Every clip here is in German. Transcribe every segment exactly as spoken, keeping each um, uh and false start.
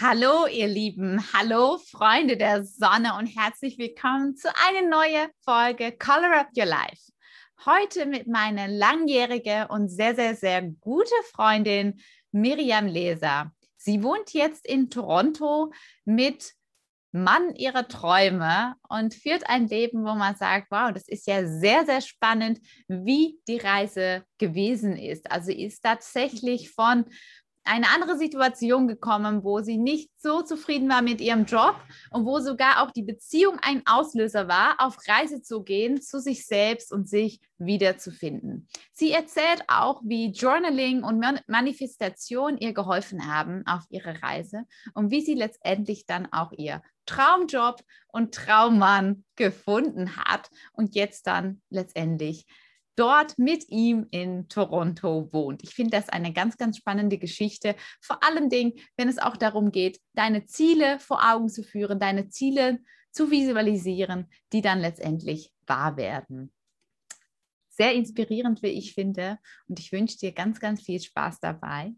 Hallo ihr Lieben, hallo Freunde der Sonne und herzlich willkommen zu einer neuen Folge Color Up Your Life. Heute mit meiner langjährigen und sehr, sehr, sehr gute Freundin Miriam Leser. Sie wohnt jetzt in Toronto mit Mann ihrer Träume und führt ein Leben, wo man sagt, wow, das ist ja sehr, sehr spannend, wie die Reise gewesen ist. Also sie ist tatsächlich von eine andere Situation gekommen, wo sie nicht so zufrieden war mit ihrem Job und wo sogar auch die Beziehung ein Auslöser war, auf Reise zu gehen, zu sich selbst und sich wiederzufinden. Sie erzählt auch, wie Journaling und Manifestation ihr geholfen haben auf ihrer Reise und wie sie letztendlich dann auch ihr Traumjob und Traummann gefunden hat und jetzt dann letztendlich dort mit ihm in Toronto wohnt. Ich finde das eine ganz, ganz spannende Geschichte. Vor allem, wenn es auch darum geht, deine Ziele vor Augen zu führen, deine Ziele zu visualisieren, die dann letztendlich wahr werden. Sehr inspirierend, wie ich finde. Und ich wünsche dir ganz, ganz viel Spaß dabei.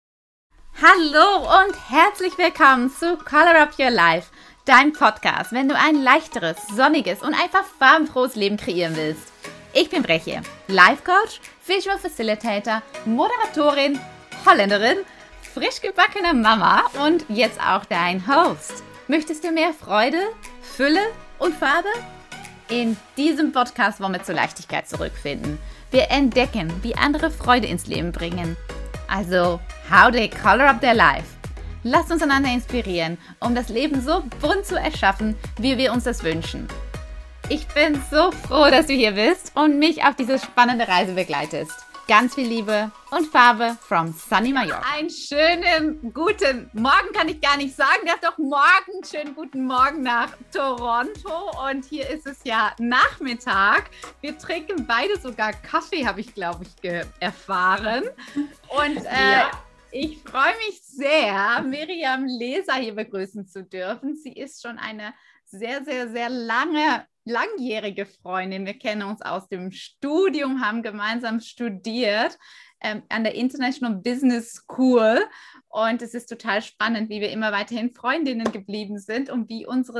Hallo und herzlich willkommen zu Color Up Your Life, dein Podcast, wenn du ein leichteres, sonniges und einfach farbenfrohes Leben kreieren willst. Ich bin Breche, Life Coach, Visual Facilitator, Moderatorin, Holländerin, frisch gebackene Mama und jetzt auch dein Host. Möchtest du mehr Freude, Fülle und Farbe? In diesem Podcast wollen wir zur Leichtigkeit zurückfinden. Wir entdecken, wie andere Freude ins Leben bringen. Also, how they color up their life. Lasst uns einander inspirieren, um das Leben so bunt zu erschaffen, wie wir uns das wünschen. Ich bin so froh, dass du hier bist und mich auf diese spannende Reise begleitest. Ganz viel Liebe und Farbe from Sunny Mallorca. Einen schönen guten Morgen kann ich gar nicht sagen. Ja, doch morgen. Schönen guten Morgen nach Toronto. Und hier ist es ja Nachmittag. Wir trinken beide sogar Kaffee, habe ich, glaube ich, ge- erfahren. Und äh, ja. Ich freue mich sehr, Miriam Leser hier begrüßen zu dürfen. Sie ist schon eine sehr, sehr, sehr lange langjährige Freundin. Wir kennen uns aus dem Studium, haben gemeinsam studiert ähm, an der International Business School und es ist total spannend, wie wir immer weiterhin Freundinnen geblieben sind und wie unsere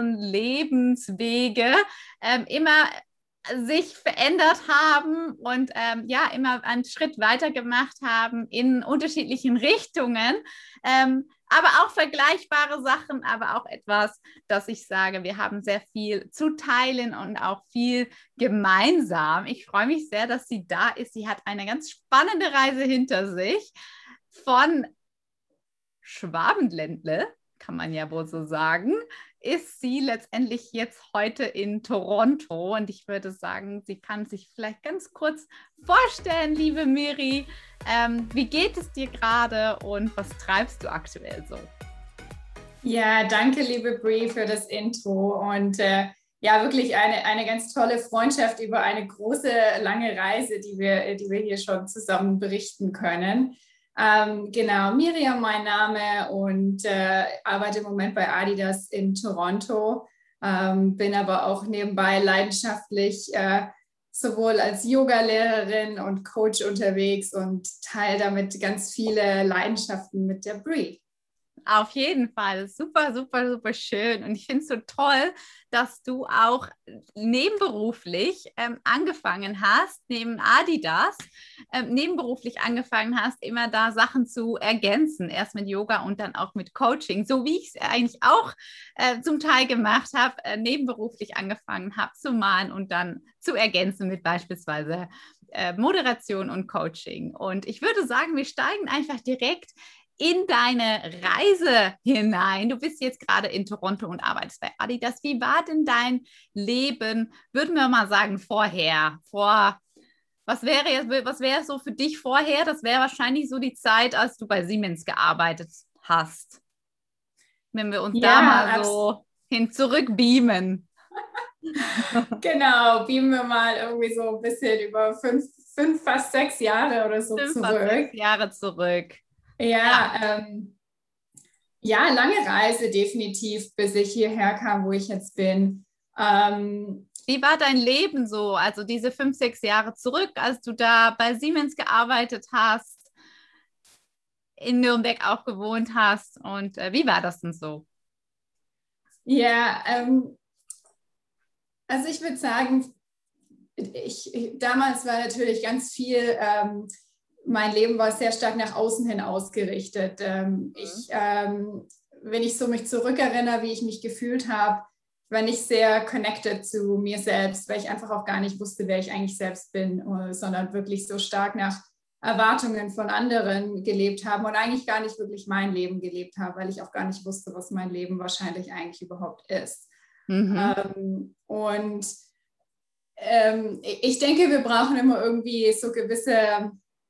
Lebenswege ähm, immer sich verändert haben und ähm, ja, immer einen Schritt weiter gemacht haben in unterschiedlichen Richtungen. Ähm, aber auch vergleichbare Sachen, aber auch etwas, dass ich sage, wir haben sehr viel zu teilen und auch viel gemeinsam. Ich freue mich sehr, dass sie da ist. Sie hat eine ganz spannende Reise hinter sich von Schwabenländle, kann man ja wohl so sagen, ist sie letztendlich jetzt heute in Toronto und ich würde sagen, sie kann sich vielleicht ganz kurz vorstellen, liebe Miri, ähm, wie geht es dir gerade und was treibst du aktuell so? Ja, danke, liebe Brie, für das Intro und äh, ja, wirklich eine, eine ganz tolle Freundschaft über eine große, lange Reise, die wir, die wir hier schon zusammen berichten können. Ähm, genau, Miriam mein Name und äh, arbeite im Moment bei Adidas in Toronto, ähm, bin aber auch nebenbei leidenschaftlich äh, sowohl als Yoga-Lehrerin und Coach unterwegs und teile damit ganz viele Leidenschaften mit der Brie. Auf jeden Fall, super, super, super schön. Und ich finde es so toll, dass du auch nebenberuflich ähm, angefangen hast, neben Adidas, ähm, nebenberuflich angefangen hast, immer da Sachen zu ergänzen. Erst mit Yoga und dann auch mit Coaching, so wie ich es eigentlich auch äh, zum Teil gemacht habe, äh, nebenberuflich angefangen habe zu malen und dann zu ergänzen mit beispielsweise äh, Moderation und Coaching. Und ich würde sagen, wir steigen einfach direkt in deine Reise hinein. Du bist jetzt gerade in Toronto und arbeitest bei Adidas. Wie war denn dein Leben, würden wir mal sagen, vorher? Vor, was wäre jetzt, was wäre so für dich vorher? Das wäre wahrscheinlich so die Zeit, als du bei Siemens gearbeitet hast. Wenn wir uns ja, da mal so hin zurückbeamen. Genau, beamen wir mal irgendwie so ein bisschen über fünf, fünf fast sechs Jahre oder so fünf, zurück. Fast sechs Jahre zurück. Ja, ja. Ähm, ja, lange Reise definitiv, bis ich hierher kam, wo ich jetzt bin. Ähm, Wie war dein Leben so, also diese fünf, sechs Jahre zurück, als du da bei Siemens gearbeitet hast? in Nürnberg auch gewohnt hast. Und äh, wie war das denn so? Ja, ähm, also ich würde sagen, ich, ich, damals war natürlich ganz viel, ähm, mein Leben war sehr stark nach außen hin ausgerichtet. Ähm, mhm. ich, ähm, wenn ich so mich zurückerinnere, wie ich mich gefühlt habe, war nicht sehr connected zu mir selbst, weil ich einfach auch gar nicht wusste, wer ich eigentlich selbst bin, sondern wirklich so stark nach Erwartungen von anderen gelebt habe und eigentlich gar nicht wirklich mein Leben gelebt habe, weil ich auch gar nicht wusste, was mein Leben wahrscheinlich eigentlich überhaupt ist. Mhm. Ähm, und ähm, ich denke, wir brauchen immer irgendwie so gewisse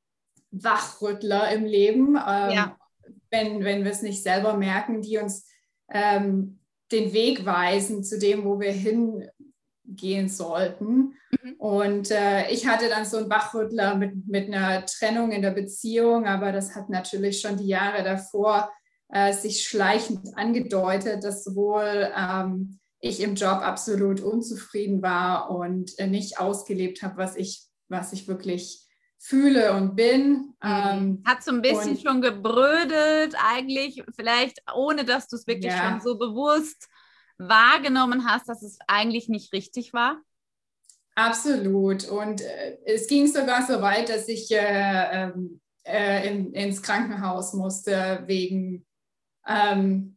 Wachrüttler im Leben, ähm, ja. wenn, wenn wir es nicht selber merken, die uns ähm, den Weg weisen zu dem, wo wir hingehen sollten. Mhm. Und äh, ich hatte dann so einen Wachrüttler mit, mit einer Trennung in der Beziehung, aber das hat natürlich schon die Jahre davor äh, sich schleichend angedeutet, dass sowohl ähm, ich im Job absolut unzufrieden war und äh, nicht ausgelebt habe, was ich, was ich wirklich fühle und bin. Ähm, Hat so ein bisschen schon gebrödelt eigentlich, vielleicht ohne, dass du es wirklich ja. schon so bewusst wahrgenommen hast, dass es eigentlich nicht richtig war? Absolut. Und äh, es ging sogar so weit, dass ich äh, äh, in, ins Krankenhaus musste wegen ähm,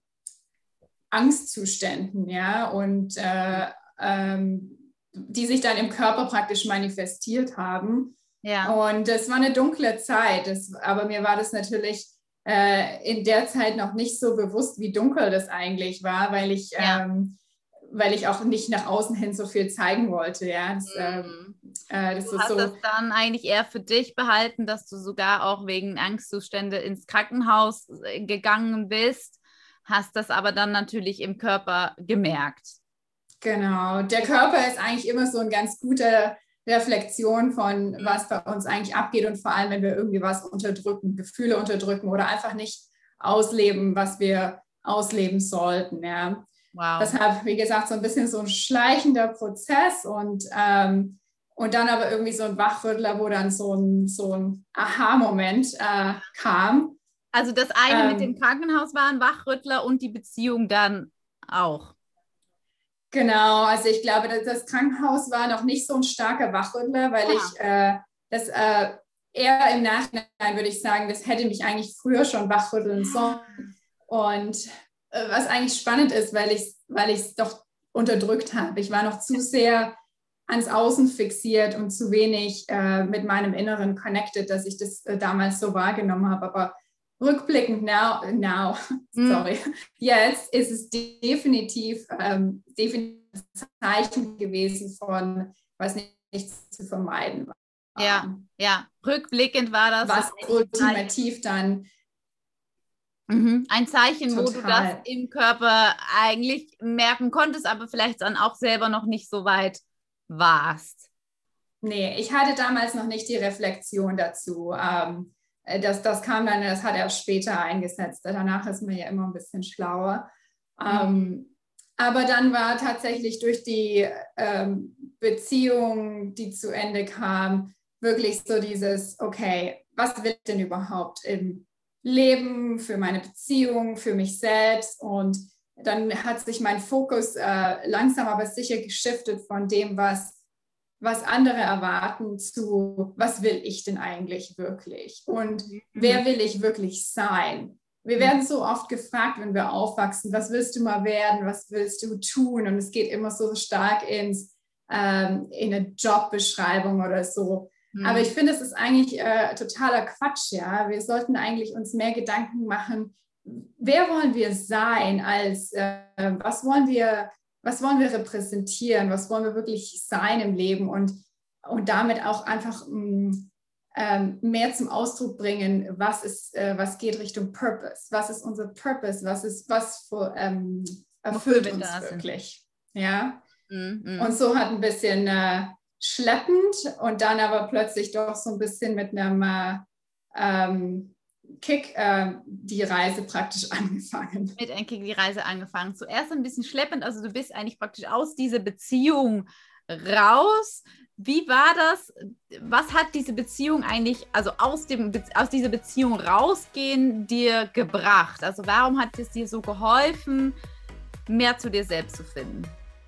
Angstzuständen, ja, und äh, ähm, die sich dann im Körper praktisch manifestiert haben. Ja. Und es war eine dunkle Zeit, das, aber mir war das natürlich äh, in der Zeit noch nicht so bewusst, wie dunkel das eigentlich war, weil ich, ja. ähm, weil ich auch nicht nach außen hin so viel zeigen wollte. Ja. Das, mhm. äh, das du hast so, das dann eigentlich eher für dich behalten, dass du sogar auch wegen Angstzustände ins Krankenhaus gegangen bist, hast das aber dann natürlich im Körper gemerkt. Genau, der Körper ist eigentlich immer so ein ganz guter Reflexion von, was bei uns eigentlich abgeht und vor allem, wenn wir irgendwie was unterdrücken, Gefühle unterdrücken oder einfach nicht ausleben, was wir ausleben sollten. Ja. Wow. Deshalb, wie gesagt, so ein bisschen so ein schleichender Prozess und, ähm, und dann aber irgendwie so ein Wachrüttler, wo dann so ein, so ein Aha-Moment äh, kam. Also das eine ähm, mit dem Krankenhaus war ein Wachrüttler und die Beziehung dann auch. Genau, also ich glaube, das Krankenhaus war noch nicht so ein starker Wachrüttler, weil ja. ich äh, das äh, eher im Nachhinein würde ich sagen, das hätte mich eigentlich früher schon wachrütteln sollen. Und äh, was eigentlich spannend ist, weil ich es weil ich es doch unterdrückt habe. Ich war noch zu sehr ans Außen fixiert und zu wenig äh, mit meinem Inneren connected, dass ich das äh, damals so wahrgenommen habe. Aber rückblickend now, now sorry, mm. jetzt ist es definitiv, ähm, definitiv ein Zeichen gewesen von, was nicht, nichts zu vermeiden war. Ja, ja, rückblickend war das. Was ultimativ dann mhm. ein Zeichen, total. Wo du das im Körper eigentlich merken konntest, aber vielleicht dann auch selber noch nicht so weit warst. Nee, ich hatte damals noch nicht die Reflexion dazu. Ähm, Das, das kam dann, das hat er später eingesetzt. Danach ist man ja immer ein bisschen schlauer. Mhm. Ähm, aber dann war tatsächlich durch die ähm, Beziehung, die zu Ende kam, wirklich so dieses, okay, was will ich denn überhaupt im Leben, für meine Beziehung, für mich selbst? Und dann hat sich mein Fokus äh, langsam aber sicher geschiftet von dem, was was andere erwarten, zu, was will ich denn eigentlich wirklich? Und mhm. wer will ich wirklich sein? Wir werden so oft gefragt, wenn wir aufwachsen, was willst du mal werden? Was willst du tun? Und es geht immer so stark ins, ähm, in eine Jobbeschreibung oder so. Mhm. Aber ich finde, es ist eigentlich äh, totaler Quatsch. Ja? Wir sollten eigentlich uns mehr Gedanken machen, wer wollen wir sein? Als, äh, was wollen wir Was wollen wir repräsentieren? Was wollen wir wirklich sein im Leben? Und, und damit auch einfach ähm, mehr zum Ausdruck bringen, was, ist, äh, was geht Richtung Purpose? Was ist unser Purpose? Was, ist, was für, ähm, erfüllt uns wirklich? Ja? Mhm. Und so hat ein bisschen äh, schleppend und dann aber plötzlich doch so ein bisschen mit einem äh, ähm, Kick äh, die Reise praktisch angefangen. Mit einem Kick die Reise angefangen. Zuerst ein bisschen schleppend, also du bist eigentlich praktisch aus dieser Beziehung raus, Wie war das? Was hat diese Beziehung eigentlich, also aus, dem, aus dieser Beziehung rausgehen, dir gebracht? Also warum hat es dir so geholfen, mehr zu dir selbst zu finden?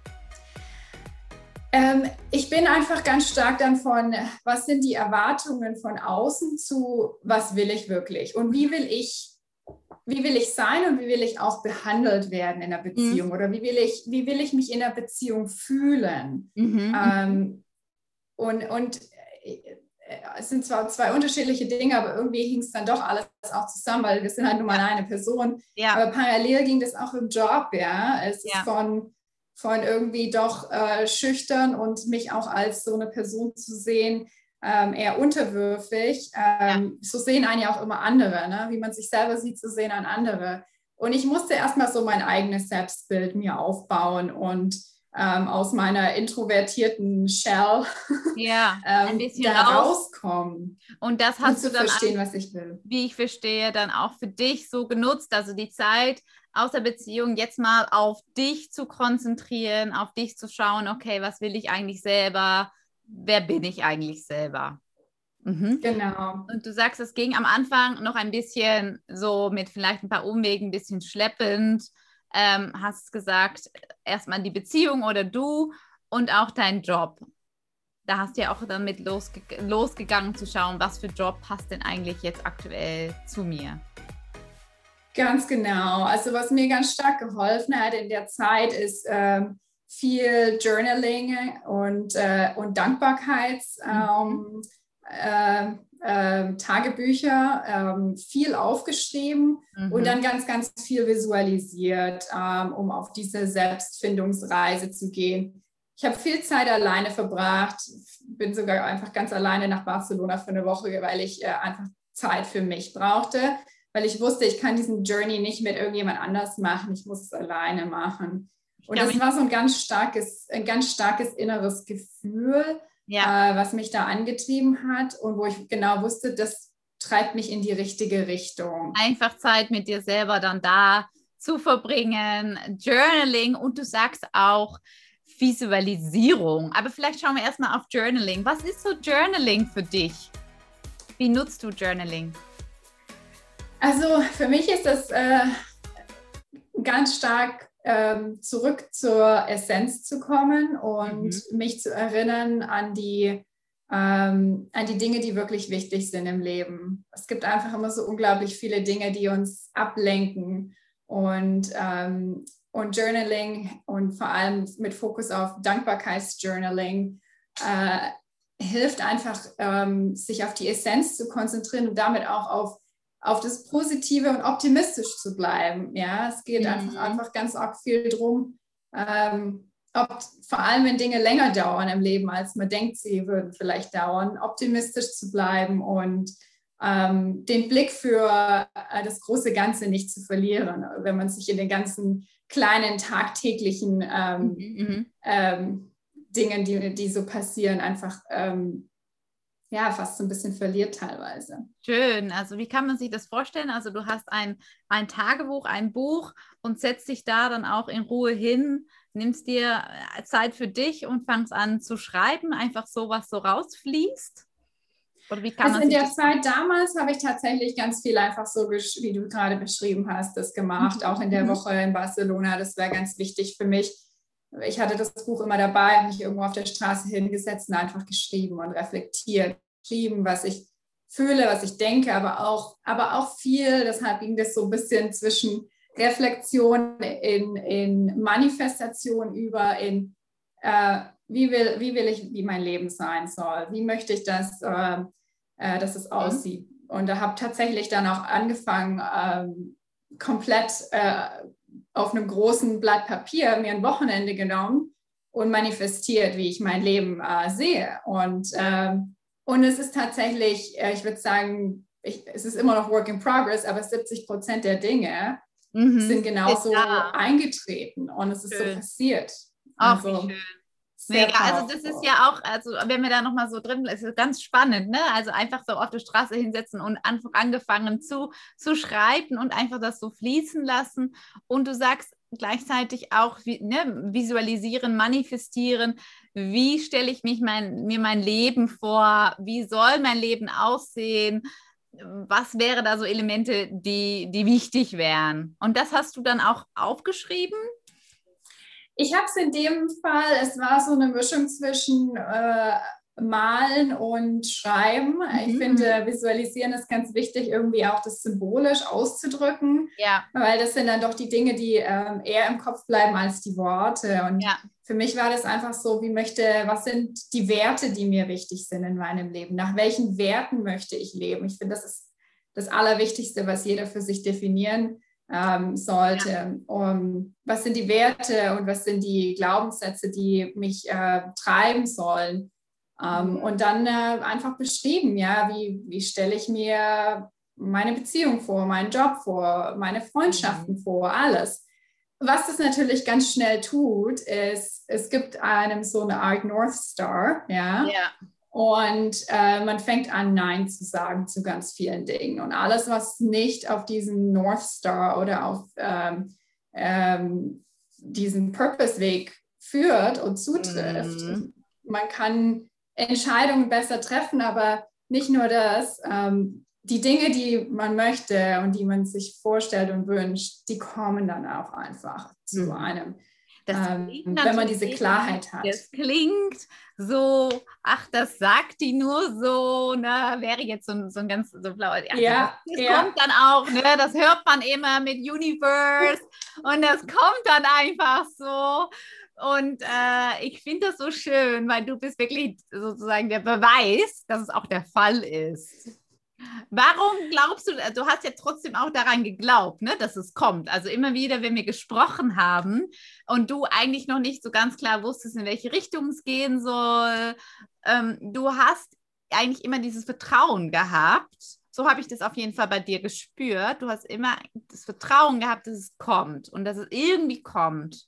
Ähm, ich bin einfach ganz stark dann von, was sind die Erwartungen von außen zu, was will ich wirklich? Und wie will ich, wie will ich sein und wie will ich auch behandelt werden in der Beziehung? Mhm. Oder wie will ich, wie will ich mich in der Beziehung fühlen? Mhm. Ähm, und, und es sind zwar zwei unterschiedliche Dinge, aber irgendwie hing es dann doch alles auch zusammen, weil wir sind halt nur mal ja. eine Person. Ja. Aber parallel ging das auch im Job, ja. Es ja. ist von, von irgendwie doch äh, schüchtern und mich auch als so eine Person zu sehen, ähm, eher unterwürfig. Ähm, ja. So sehen einen ja auch immer andere, ne? Wie man sich selber sieht, so sehen einen andere. Und ich musste erstmal so mein eigenes Selbstbild mir aufbauen und Ähm, aus meiner introvertierten Shell ja, ein ähm, bisschen da raus. rauskommen. Und das hast und du dann, verstehen, was ich will. Wie ich verstehe, dann auch für dich so genutzt, also die Zeit aus der Beziehung jetzt mal auf dich zu konzentrieren, auf dich zu schauen, okay, was will ich eigentlich selber, wer bin ich eigentlich selber? Mhm. Genau. Und du sagst, es ging am Anfang noch ein bisschen so mit vielleicht ein paar Umwegen, ein bisschen schleppend. Ähm, hast gesagt, erstmal die Beziehung oder du und auch dein Job. Da hast du ja auch damit losge losgegangen zu schauen, was für Job passt denn eigentlich jetzt aktuell zu mir. Ganz genau. Also was mir ganz stark geholfen hat in der Zeit ist ähm, viel Journaling und, äh, und Dankbarkeits. Mhm. Ähm, äh, Tagebücher, ähm, viel aufgeschrieben mhm. und dann ganz, ganz viel visualisiert, ähm, um auf diese Selbstfindungsreise zu gehen. Ich habe viel Zeit alleine verbracht, bin sogar einfach ganz alleine nach Barcelona für eine Woche, weil ich äh, einfach Zeit für mich brauchte, weil ich wusste, ich kann diesen Journey nicht mit irgendjemand anders machen, ich muss es alleine machen. Und das war so ein ganz starkes, ein ganz starkes inneres Gefühl, ja. äh, was mich da angetrieben hat und wo ich genau wusste, das treibt mich in die richtige Richtung. Einfach Zeit mit dir selber dann da zu verbringen, Journaling und du sagst auch Visualisierung. Aber vielleicht schauen wir erstmal auf Journaling. Was ist so Journaling für dich? Wie nutzt du Journaling? Also für mich ist das äh, ganz stark ähm, zurück zur Essenz zu kommen und mhm. mich zu erinnern an die, ähm, an die Dinge, die wirklich wichtig sind im Leben. Es gibt einfach immer so unglaublich viele Dinge, die uns ablenken und, ähm, und Journaling und vor allem mit Fokus auf Dankbarkeitsjournaling äh, hilft einfach, ähm, sich auf die Essenz zu konzentrieren und damit auch auf auf das Positive und optimistisch zu bleiben. Ja, es geht mhm. einfach, einfach ganz arg viel drum, ähm, ob, vor allem wenn Dinge länger dauern im Leben, als man denkt, sie würden vielleicht dauern, optimistisch zu bleiben und ähm, den Blick für äh, das große Ganze nicht zu verlieren, wenn man sich in den ganzen kleinen tagtäglichen ähm, mhm. ähm, Dingen, die, die so passieren, einfach ähm, ja, fast so ein bisschen verliert teilweise. Schön. Also wie kann man sich das vorstellen? Also du hast ein, ein Tagebuch, ein Buch und setzt dich da dann auch in Ruhe hin, nimmst dir Zeit für dich und fangst an zu schreiben, einfach so, was so rausfließt? Oder wie kann also man in sich der das Zeit damals habe ich tatsächlich ganz viel einfach so, wie du gerade beschrieben hast, das gemacht, mhm. auch in der mhm. Woche in Barcelona. Das war ganz wichtig für mich. Ich hatte das Buch immer dabei, habe mich irgendwo auf der Straße hingesetzt und einfach geschrieben und reflektiert, geschrieben, was ich fühle, was ich denke, aber auch, aber auch viel, deshalb ging das so ein bisschen zwischen Reflexion in, in Manifestation über, in äh, wie, will, wie will ich, wie mein Leben sein soll, wie möchte ich, dass, äh, äh, dass es aussieht. Mhm. Und da habe tatsächlich dann auch angefangen, ähm, komplett äh, auf einem großen Blatt Papier mir ein Wochenende genommen und manifestiert, wie ich mein Leben äh, sehe. Und, äh, und es ist tatsächlich, äh, ich würde sagen, ich, es ist immer noch Work in Progress, aber siebzig Prozent der Dinge mhm. sind genauso eingetreten und es ist Schön. So passiert. Ach, also, wie schön. Mega, also das ist ja auch, also wenn wir da nochmal so drin bleiben, ist ganz spannend, ne? Also einfach so auf der Straße hinsetzen und angefangen zu, zu schreiben und einfach das so fließen lassen. Und du sagst, gleichzeitig auch ne, visualisieren, manifestieren. Wie stelle ich mich mein, mir mein Leben vor? Wie soll mein Leben aussehen? Was wäre da so Elemente, die, die wichtig wären? Und das hast du dann auch aufgeschrieben? Ich habe es in dem Fall, es war so eine Mischung zwischen äh, Malen und Schreiben. Mhm. Ich finde, Visualisieren ist ganz wichtig, irgendwie auch das symbolisch auszudrücken, ja. weil das sind dann doch die Dinge, die ähm, eher im Kopf bleiben als die Worte. Und ja. für mich war das einfach so, wie möchte, was sind die Werte, die mir wichtig sind in meinem Leben? Nach welchen Werten möchte ich leben? Ich finde, das ist das Allerwichtigste, was jeder für sich definieren ähm, sollte. Ja. Um, was sind die Werte und was sind die Glaubenssätze, die mich äh, treiben sollen? Um, mhm. Und dann äh, einfach beschrieben, ja, wie, wie stelle ich mir meine Beziehung vor, meinen Job vor, meine Freundschaften mhm. vor, alles. Was das natürlich ganz schnell tut, ist, es gibt einem so eine Art North Star, ja, ja. und äh, man fängt an, Nein zu sagen zu ganz vielen Dingen. Und alles, was nicht auf diesen North Star oder auf ähm, ähm, diesen Purpose-Weg führt und zutrifft, mhm. man kann Entscheidungen besser treffen, aber nicht nur das, ähm, die Dinge, die man möchte und die man sich vorstellt und wünscht, die kommen dann auch einfach zu mhm. einem, ähm, wenn man diese Klarheit hat. Das klingt so, ach, das sagt die nur so, ne, wäre jetzt so, so ein ganz so blauer, ja, ja, das ja. kommt dann auch, ne, das hört man immer mit Universe und das kommt dann einfach so. Und äh, ich finde das so schön, weil du bist wirklich sozusagen der Beweis, dass es auch der Fall ist. Warum glaubst du, du hast ja trotzdem auch daran geglaubt, ne, dass es kommt. Also immer wieder, wenn wir gesprochen haben und du eigentlich noch nicht so ganz klar wusstest, in welche Richtung es gehen soll, ähm, du hast eigentlich immer dieses Vertrauen gehabt. So habe ich das auf jeden Fall bei dir gespürt. Du hast immer das Vertrauen gehabt, dass es kommt und dass es irgendwie kommt.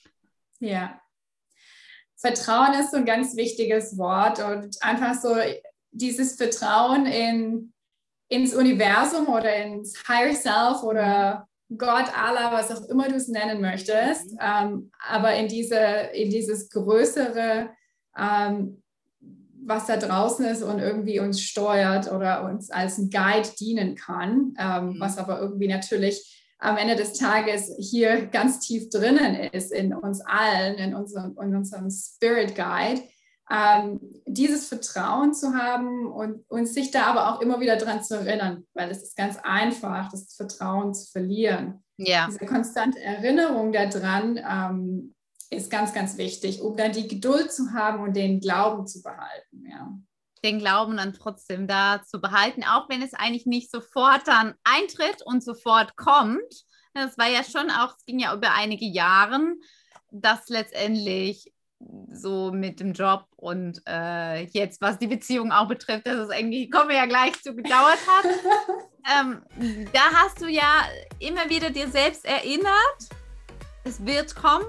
Ja, Vertrauen ist so ein ganz wichtiges Wort und einfach so dieses Vertrauen in, ins Universum oder ins Higher Self oder Gott, Allah, was auch immer du es nennen möchtest, mhm. ähm, aber in, diese, in dieses Größere, ähm, was da draußen ist und irgendwie uns steuert oder uns als ein Guide dienen kann, ähm, mhm. was aber irgendwie natürlich am Ende des Tages hier ganz tief drinnen ist, in uns allen, in unserem, in unserem Spirit Guide, ähm, dieses Vertrauen zu haben und, und sich da aber auch immer wieder dran zu erinnern, weil es ist ganz einfach, das Vertrauen zu verlieren. Ja. Diese konstante Erinnerung daran ähm, ist ganz, ganz wichtig, um dann die Geduld zu haben und den Glauben zu behalten, ja. Den Glauben dann trotzdem da zu behalten, auch wenn es eigentlich nicht sofort dann eintritt und sofort kommt. Das war ja schon auch, es ging ja über einige Jahre, dass letztendlich so mit dem Job und äh, jetzt, was die Beziehung auch betrifft, dass es eigentlich, kommen wir ja gleich zu, gedauert hat. ähm, da hast du ja immer wieder dir selbst erinnert, es wird kommen.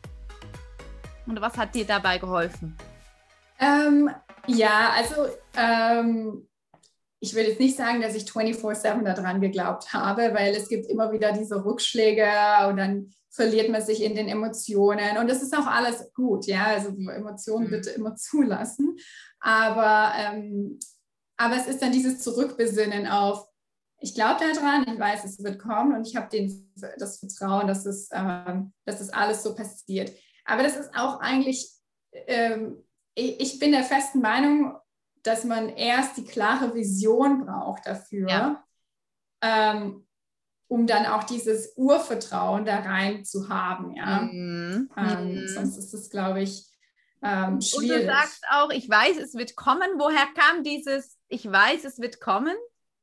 Und was hat dir dabei geholfen? Ähm, Ja, also ähm, ich will jetzt nicht sagen, dass ich vierundzwanzig sieben daran geglaubt habe, weil es gibt immer wieder diese Rückschläge und dann verliert man sich in den Emotionen und das ist auch alles gut, ja, also Emotionen bitte immer zulassen, aber, ähm, aber es ist dann dieses Zurückbesinnen auf, ich glaube daran, ich weiß, es wird kommen und ich habe das Vertrauen, dass es, ähm, dass es alles so passiert. Aber das ist auch eigentlich... Ähm, Ich bin der festen Meinung, dass man erst die klare Vision braucht dafür, ja. ähm, um dann auch dieses Urvertrauen da rein zu haben. Ja? Mhm. Ähm, mhm. Sonst ist es, glaube ich, ähm, schwierig. Und du sagst auch, ich weiß, es wird kommen. Woher kam dieses, ich weiß, es wird kommen?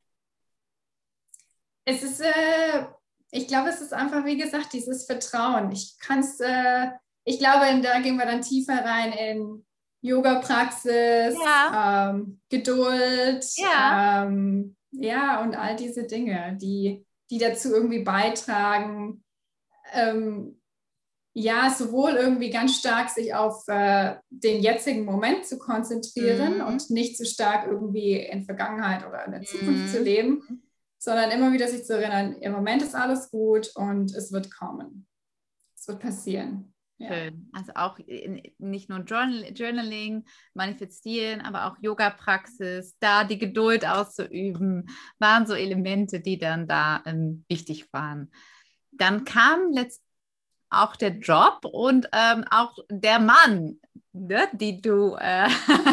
Es ist, äh, ich glaube, es ist einfach, wie gesagt, dieses Vertrauen. Ich kann es, äh, ich glaube, da gehen wir dann tiefer rein in Yoga-Praxis, ja. ähm, Geduld, ja. Ähm, ja, und all diese Dinge, die, die dazu irgendwie beitragen, ähm, ja, sowohl irgendwie ganz stark sich auf äh, den jetzigen Moment zu konzentrieren mhm. und nicht zu stark irgendwie in Vergangenheit oder in der Zukunft mhm. zu leben, sondern immer wieder sich zu erinnern, im Moment ist alles gut und es wird kommen. es wird passieren. Schön. Ja. Also auch nicht nur Journal- Journaling, Manifestieren, aber auch Yoga-Praxis, da die Geduld auszuüben, waren so Elemente, die dann da ähm, wichtig waren. Dann kam letztendlich auch der Job und ähm, auch der Mann, ne, die du äh,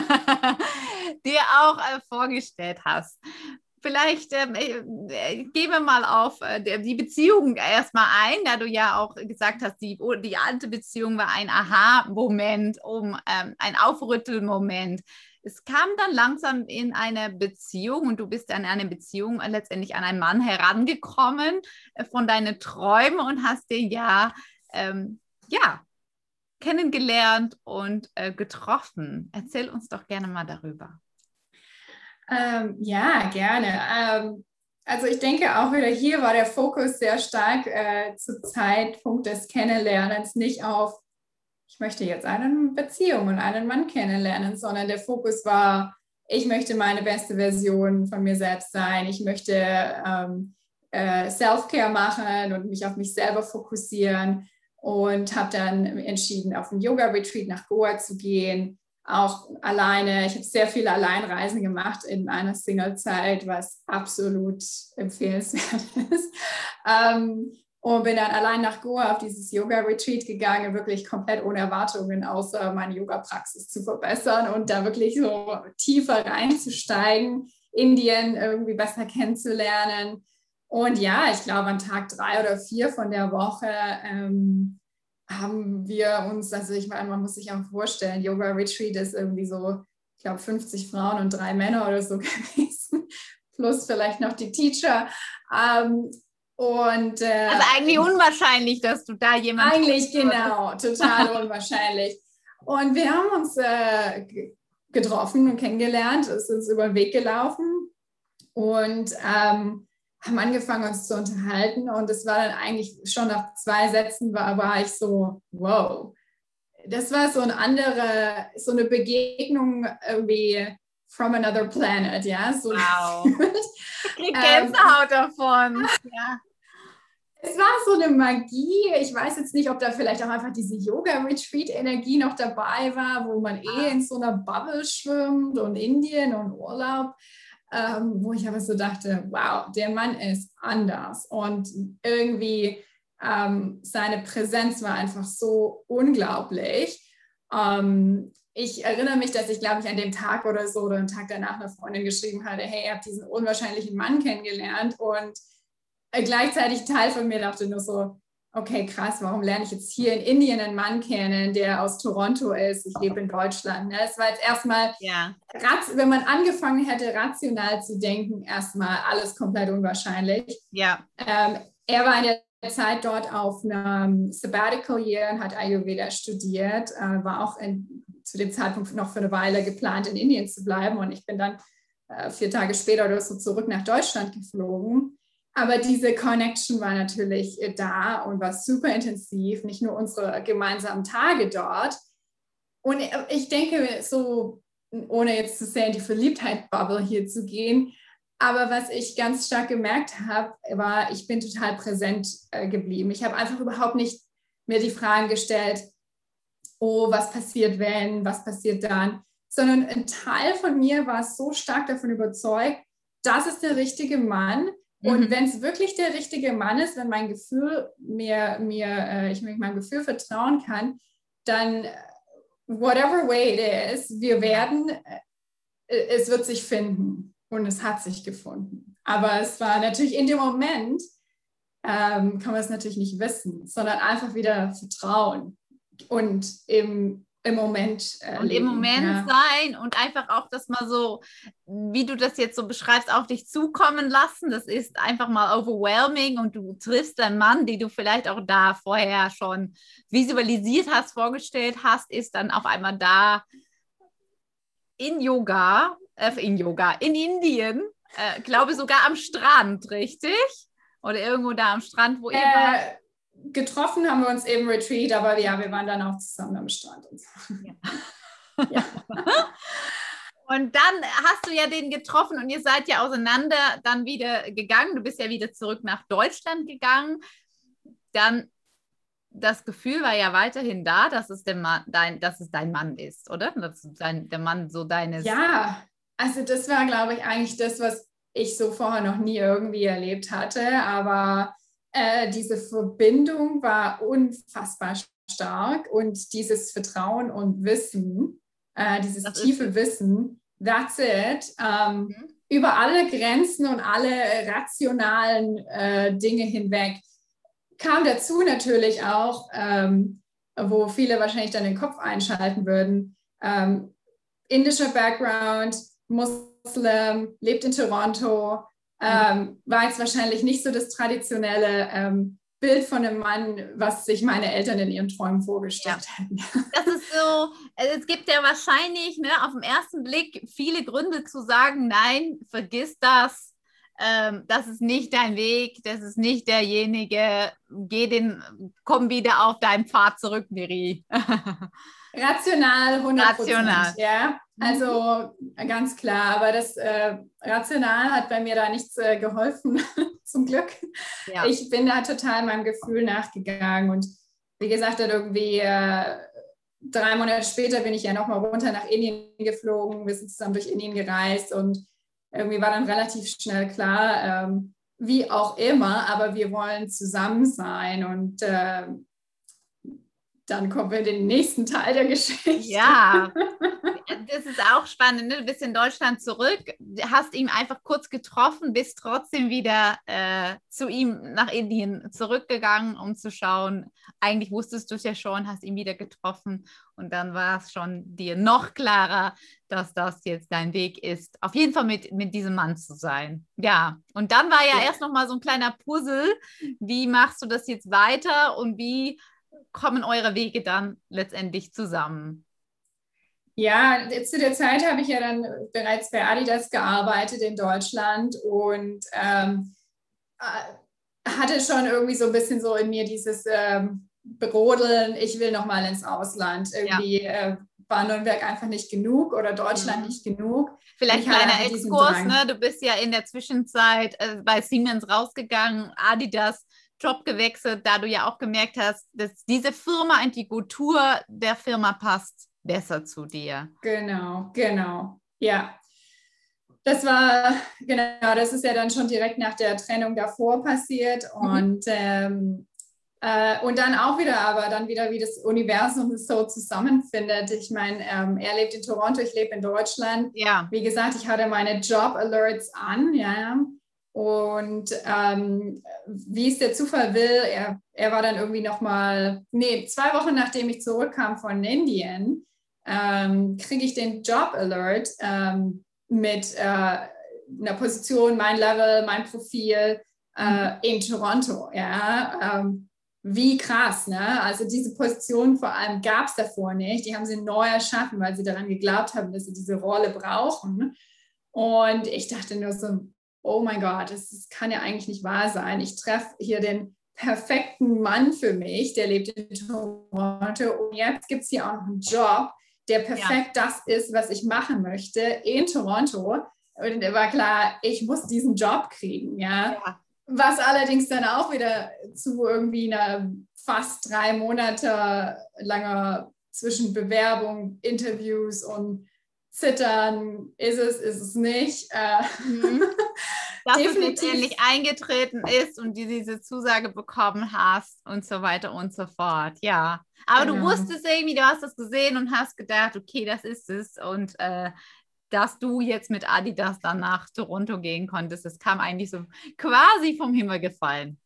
dir auch äh, vorgestellt hast. Vielleicht ähm, äh, gehen wir mal auf äh, die Beziehung erstmal ein, da du ja auch gesagt hast, die, die alte Beziehung war ein Aha-Moment, um ähm, ein Aufrüttelmoment. Es kam dann langsam in eine Beziehung und du bist an eine Beziehung äh, letztendlich an einen Mann herangekommen äh, von deinen Träumen und hast dir ja, ähm, ja, kennengelernt und äh, getroffen. Erzähl uns doch gerne mal darüber. Ähm, ja, gerne. Ähm, also ich denke auch wieder hier war der Fokus sehr stark äh, zu Zeitpunkt des Kennenlernens nicht auf, ich möchte jetzt eine Beziehung und einen Mann kennenlernen, sondern der Fokus war, ich möchte meine beste Version von mir selbst sein. Ich möchte ähm, äh, Self-Care machen und mich auf mich selber fokussieren und habe dann entschieden, auf einen Yoga-Retreat nach Goa zu gehen. Auch alleine, ich habe sehr viele Alleinreisen gemacht in meiner Single-Zeit, was absolut empfehlenswert ist. Ähm, und bin dann allein nach Goa auf dieses Yoga-Retreat gegangen, wirklich komplett ohne Erwartungen, außer meine Yoga-Praxis zu verbessern und da wirklich so tiefer reinzusteigen, Indien irgendwie besser kennenzulernen. Und ja, ich glaube, an Tag drei oder vier von der Woche ähm, haben wir uns, also ich meine, man muss sich auch vorstellen, Yoga Retreat ist irgendwie so, ich glaube, fünfzig Frauen und drei Männer oder so gewesen, plus vielleicht noch die Teacher. Ähm, und, äh, also eigentlich unwahrscheinlich, dass du da jemanden... Eigentlich, genau, total unwahrscheinlich. Und wir haben uns äh, getroffen und kennengelernt, es ist über den Weg gelaufen und ähm, haben angefangen, uns zu unterhalten. Und es war dann eigentlich schon nach zwei Sätzen, war, war ich so, wow. Das war so eine andere, so eine Begegnung irgendwie from another planet, ja. So wow. Ich kriege Gänsehaut ähm, davon. Ja. Es war so eine Magie. Ich weiß jetzt nicht, ob da vielleicht auch einfach diese Yoga-Retreat-Energie noch dabei war, wo man eh in so einer Bubble schwimmt und Indien und Urlaub. Ähm, wo ich aber so dachte, wow, der Mann ist anders und irgendwie ähm, seine Präsenz war einfach so unglaublich. Ähm, ich erinnere mich, dass ich, glaube ich, an dem Tag oder so oder einen Tag danach einer Freundin geschrieben hatte, hey, ihr habt diesen unwahrscheinlichen Mann kennengelernt und äh, gleichzeitig Teil von mir dachte nur so, okay, krass, warum lerne ich jetzt hier in Indien einen Mann kennen, der aus Toronto ist? Ich lebe in Deutschland. Ne? Es war jetzt erstmal, ja. wenn man angefangen hätte, rational zu denken, erstmal alles komplett unwahrscheinlich. Ja. Ähm, er war in der Zeit dort auf einem Sabbatical Year und hat Ayurveda studiert, äh, war auch in, zu dem Zeitpunkt noch für eine Weile geplant, in Indien zu bleiben. Und ich bin dann äh, vier Tage später oder so zurück nach Deutschland geflogen. Aber diese Connection war natürlich da und war super intensiv, nicht nur unsere gemeinsamen Tage dort. Und ich denke, so, ohne jetzt zu sehr in die Verliebtheit-Bubble hier zu gehen, aber was ich ganz stark gemerkt habe, war, ich bin total präsent äh, geblieben. Ich habe einfach überhaupt nicht mir die Fragen gestellt, oh, was passiert wenn, was passiert dann, sondern ein Teil von mir war so stark davon überzeugt, das ist der richtige Mann. Und mhm. wenn es wirklich der richtige Mann ist, wenn mein Gefühl mir, mir äh, ich meinem Gefühl vertrauen kann, dann whatever way it is, wir werden, äh, es wird sich finden und es hat sich gefunden. Aber es war natürlich in dem Moment, ähm, kann man es natürlich nicht wissen, sondern einfach wieder vertrauen und im im Moment äh, und leben, im Moment ja. sein und einfach auch das mal so, wie du das jetzt so beschreibst, auf dich zukommen lassen. Das ist einfach mal overwhelming und du triffst einen Mann, den du vielleicht auch da vorher schon visualisiert hast, vorgestellt hast, ist dann auf einmal da in Yoga, äh, in Yoga, in Indien, äh, glaube sogar am Strand, richtig? Oder irgendwo da am Strand, wo äh, ihr wart. Getroffen haben wir uns im Retreat, aber ja, wir waren dann auch zusammen am Strand. Und so. Ja. Ja. Und dann hast du ja den getroffen und ihr seid ja auseinander dann wieder gegangen. Du bist ja wieder zurück nach Deutschland gegangen. Dann das Gefühl war ja weiterhin da, dass es, der Mann, dein, dass es dein Mann ist, oder? Dass dein, der Mann so deines... Ja, also das war, glaube ich, eigentlich das, was ich so vorher noch nie irgendwie erlebt hatte. Aber äh, diese Verbindung war unfassbar stark und dieses Vertrauen und Wissen, äh, dieses Das tiefe ist Wissen, that's it, ähm, mhm. über alle Grenzen und alle rationalen äh, Dinge hinweg. Kam dazu natürlich auch, ähm, wo viele wahrscheinlich dann den Kopf einschalten würden, ähm, indischer Background, Muslim, lebt in Toronto, ähm, war jetzt wahrscheinlich nicht so das traditionelle ähm, Bild von einem Mann, was sich meine Eltern in ihren Träumen vorgestellt Ja. hätten. Das ist so, es gibt ja wahrscheinlich ne, auf den ersten Blick viele Gründe zu sagen, nein, vergiss das, ähm, das ist nicht dein Weg, das ist nicht derjenige, geh den, komm wieder auf deinen Pfad zurück, Miri. Rational hundert Prozent, Rational. ja. Mhm. Also ganz klar, aber das äh, Rational hat bei mir da nichts äh, geholfen, zum Glück. Ja. Ich bin da total meinem Gefühl nachgegangen und wie gesagt, dann irgendwie äh, drei Monate später bin ich ja nochmal runter nach Indien geflogen. Wir sind zusammen durch Indien gereist und irgendwie war dann relativ schnell klar, ähm, wie auch immer, aber wir wollen zusammen sein und äh, dann kommen wir in den nächsten Teil der Geschichte. Ja, das ist auch spannend. Ne? Du bist in Deutschland zurück, hast ihn einfach kurz getroffen, bist trotzdem wieder äh, zu ihm nach Indien zurückgegangen, um zu schauen. Eigentlich wusstest du es ja schon, hast ihn wieder getroffen und dann war es schon dir noch klarer, dass das jetzt dein Weg ist, auf jeden Fall mit, mit diesem Mann zu sein. Ja, und dann war ja, ja. erst noch mal so ein kleiner Puzzle. Wie machst du das jetzt weiter und wie kommen eure Wege dann letztendlich zusammen? Ja, zu der Zeit habe ich ja dann bereits bei Adidas gearbeitet in Deutschland und ähm, hatte schon irgendwie so ein bisschen so in mir dieses ähm, Brodeln, ich will noch mal ins Ausland. Irgendwie ja. äh, war Nürnberg einfach nicht genug oder Deutschland mhm. nicht genug. Vielleicht kleiner Exkurs, ne? Du bist ja in der Zwischenzeit äh, bei Siemens rausgegangen, Adidas Job gewechselt, da du ja auch gemerkt hast, dass diese Firma und die Kultur der Firma passt besser zu dir. Genau, genau, ja. Das war, genau, das ist ja dann schon direkt nach der Trennung davor passiert und, mhm. ähm, äh, und dann auch wieder, aber dann wieder, wie das Universum so zusammenfindet. Ich meine, ähm, er lebt in Toronto, ich lebe in Deutschland. Ja. Wie gesagt, ich hatte meine Job-Alerts an, ja. Und ähm, wie es der Zufall will, er, er war dann irgendwie nochmal, nee, zwei Wochen nachdem ich zurückkam von Indien, ähm, kriege ich den Job-Alert ähm, mit äh, einer Position, mein Level, mein Profil äh, mhm. in Toronto. Ja? Ähm, wie krass, ne? Also diese Position vor allem gab es davor nicht. Die haben sie neu erschaffen, weil sie daran geglaubt haben, dass sie diese Rolle brauchen. Und ich dachte nur so, oh mein Gott, das, das kann ja eigentlich nicht wahr sein. Ich treffe hier den perfekten Mann für mich, der lebt in Toronto und jetzt gibt es hier auch noch einen Job, der perfekt ja. das ist, was ich machen möchte in Toronto. Und da war klar, ich muss diesen Job kriegen, ja? ja. Was allerdings dann auch wieder zu irgendwie einer fast drei Monate langer zwischen Bewerbung, Interviews und Zittern, ist es, ist es nicht. Äh, mhm. Dass es letztendlich eingetreten ist und du diese Zusage bekommen hast und so weiter und so fort. Ja, aber genau. Du wusstest irgendwie, du hast das gesehen und hast gedacht, okay, das ist es. Und äh, dass du jetzt mit Adidas dann nach Toronto gehen konntest, das kam eigentlich so quasi vom Himmel gefallen.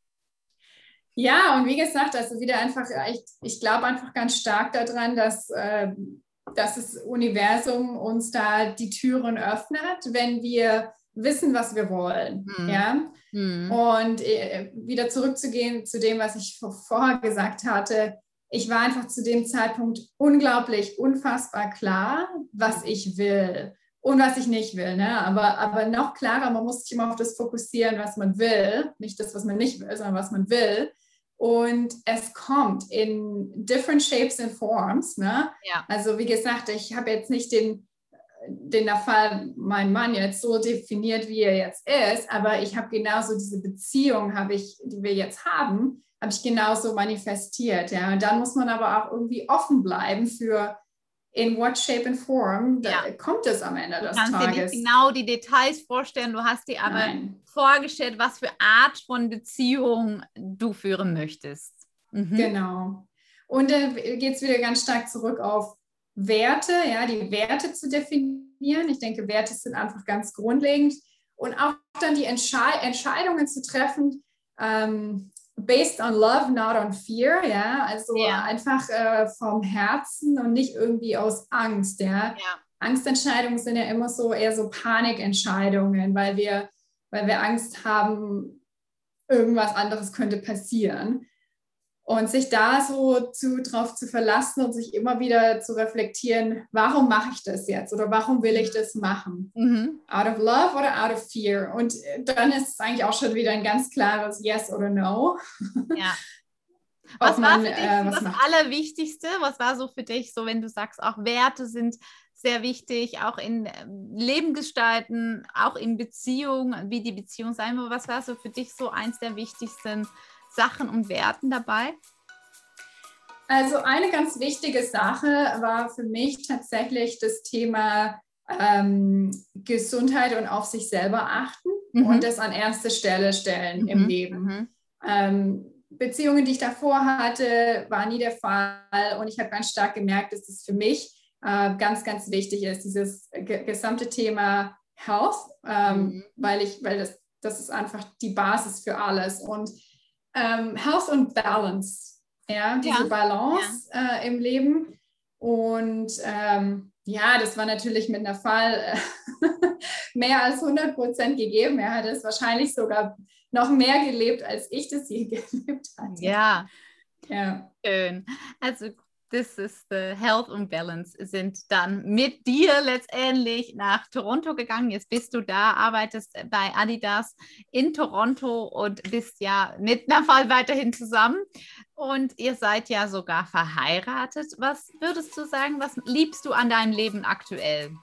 Ja, und wie gesagt, also wieder einfach, ich, ich glaube einfach ganz stark daran, dass, äh, dass das Universum uns da die Türen öffnet, wenn wir wissen, was wir wollen. Hm. Ja? Hm. Und äh, wieder zurückzugehen zu dem, was ich vorher gesagt hatte. Ich war einfach zu dem Zeitpunkt unglaublich, unfassbar klar, was ich will und was ich nicht will. Ne? Aber, aber noch klarer, man muss sich immer auf das fokussieren, was man will. Nicht das, was man nicht will, sondern was man will. Und es kommt in different shapes and forms. Ne? Ja. Also wie gesagt, ich habe jetzt nicht den den Fall, mein Mann jetzt so definiert, wie er jetzt ist, aber ich habe genauso diese Beziehung, habe ich, die wir jetzt haben, habe ich genauso manifestiert. Ja? Und dann muss man aber auch irgendwie offen bleiben für in what shape and form ja. kommt es am Ende des Tages. Du kannst dir nicht genau die Details vorstellen, du hast dir aber Nein. vorgestellt, was für Art von Beziehung du führen möchtest. Mhm. Genau. Und dann geht es wieder ganz stark zurück auf Werte, ja, die Werte zu definieren. Ich denke, Werte sind einfach ganz grundlegend. Und auch dann die Entschei- Entscheidungen zu treffen, ähm, based on love, not on fear, ja, also ja. einfach äh, vom Herzen und nicht irgendwie aus Angst, ja. ja. Angstentscheidungen sind ja immer so eher so Panikentscheidungen, weil wir, weil wir Angst haben, irgendwas anderes könnte passieren. Und sich da so zu, drauf zu verlassen und sich immer wieder zu reflektieren, warum mache ich das jetzt oder warum will ich das machen? Mhm. Out of love oder out of fear? Und dann ist es eigentlich auch schon wieder ein ganz klares Yes oder No. Ja. Was man, war für dich äh, was das macht. Allerwichtigste? Was war so für dich, so wenn du sagst, auch Werte sind sehr wichtig, auch in Leben gestalten, auch in Beziehungen, wie die Beziehung sein will. Was war so für dich so eins der wichtigsten Sachen und Werten dabei? Also eine ganz wichtige Sache war für mich tatsächlich das Thema ähm, Gesundheit und auf sich selber achten mhm. und das an erste Stelle stellen mhm. im Leben. Mhm. Ähm, Beziehungen, die ich davor hatte, war nie der Fall und ich habe ganz stark gemerkt, dass das für mich äh, ganz, ganz wichtig ist, dieses ge- gesamte Thema Health, ähm, mhm. weil ich, weil das, das ist einfach die Basis für alles und Ähm, Health und Balance, ja, diese ja. Balance ja. Äh, im Leben. Und ähm, ja, das war natürlich mit einer Fall äh, mehr als hundert Prozent gegeben. Er hat es wahrscheinlich sogar noch mehr gelebt, als ich das je gelebt hatte. Ja, ja. Schön. Also das ist uh, Health und Balance sind dann mit dir letztendlich nach Toronto gegangen. Jetzt bist du da, arbeitest bei Adidas in Toronto und bist ja mit Nafal weiterhin zusammen. Und ihr seid ja sogar verheiratet. Was würdest du sagen, was liebst du an deinem Leben aktuell?